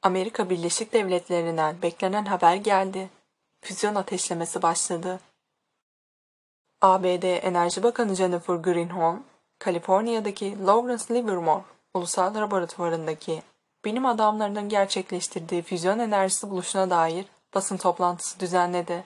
Amerika Birleşik Devletleri'nden beklenen haber geldi. Füzyon ateşlemesi başladı. ABD Enerji Bakanı Jennifer Granholm, Kaliforniya'daki Lawrence Livermore Ulusal Laboratuvarı'ndaki bilim adamlarının gerçekleştirdiği füzyon enerjisi buluşuna dair basın toplantısı düzenledi.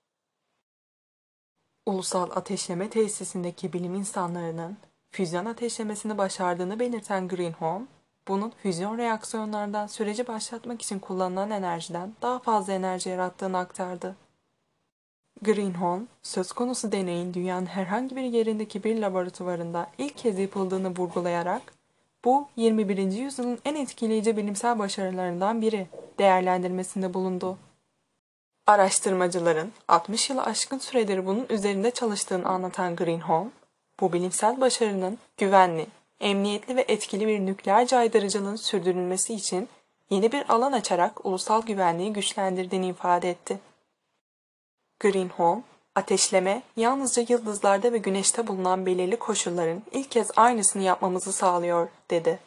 Ulusal Ateşleme Tesisindeki bilim insanlarının füzyon ateşlemesini başardığını belirten Granholm, bunun füzyon reaksiyonlardan süreci başlatmak için kullanılan enerjiden daha fazla enerji yarattığını aktardı. Granholm, söz konusu deneyin dünyanın herhangi bir yerindeki bir laboratuvarında ilk kez yapıldığını vurgulayarak, bu 21. yüzyılın en etkileyici bilimsel başarılarından biri değerlendirmesinde bulundu. Araştırmacıların 60 yılı aşkın süredir bunun üzerinde çalıştığını anlatan Granholm, bu bilimsel başarının güvenli, emniyetli ve etkili bir nükleer caydırıcılığın sürdürülmesi için yeni bir alan açarak ulusal güvenliği güçlendirdiğini ifade etti. Granholm, ateşleme yalnızca yıldızlarda ve güneşte bulunan belirli koşulların ilk kez aynısını yapmamızı sağlıyor, dedi.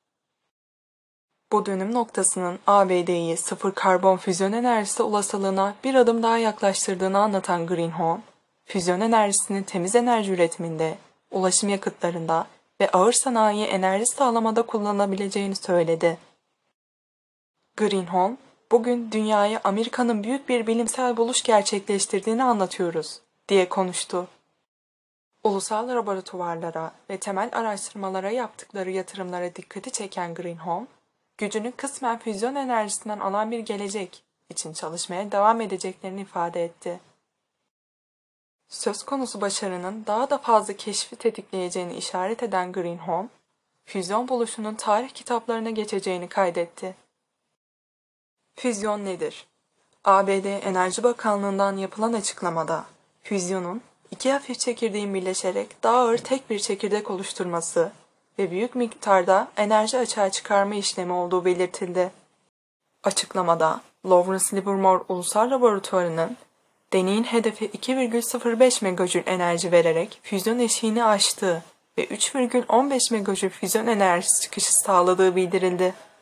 Bu dönüm noktasının ABD'yi sıfır karbon füzyon enerjisi olasılığına bir adım daha yaklaştırdığını anlatan Granholm, füzyon enerjisinin temiz enerji üretiminde, ulaşım yakıtlarında ve ağır sanayiye enerji sağlamada kullanılabileceğini söyledi. Granholm, bugün dünyaya Amerika'nın büyük bir bilimsel buluş gerçekleştirdiğini anlatıyoruz, diye konuştu. Ulusal laboratuvarlara ve temel araştırmalara yaptıkları yatırımlara dikkati çeken Granholm, gücünü kısmen füzyon enerjisinden alan bir gelecek için çalışmaya devam edeceklerini ifade etti. Söz konusu başarının daha da fazla keşfi tetikleyeceğini işaret eden Granholm, füzyon buluşunun tarih kitaplarına geçeceğini kaydetti. Füzyon nedir? ABD Enerji Bakanlığı'ndan yapılan açıklamada, füzyonun iki hafif çekirdeğin birleşerek daha ağır tek bir çekirdek oluşturması ve büyük miktarda enerji açığa çıkarma işlemi olduğu belirtildi. Açıklamada, Lawrence Livermore Ulusal Laboratuvarı'nın deneyin hedefe 2,05 megajül enerji vererek füzyon eşiğini aştığı ve 3,15 megajül füzyon enerjisi çıkışı sağladığı bildirildi.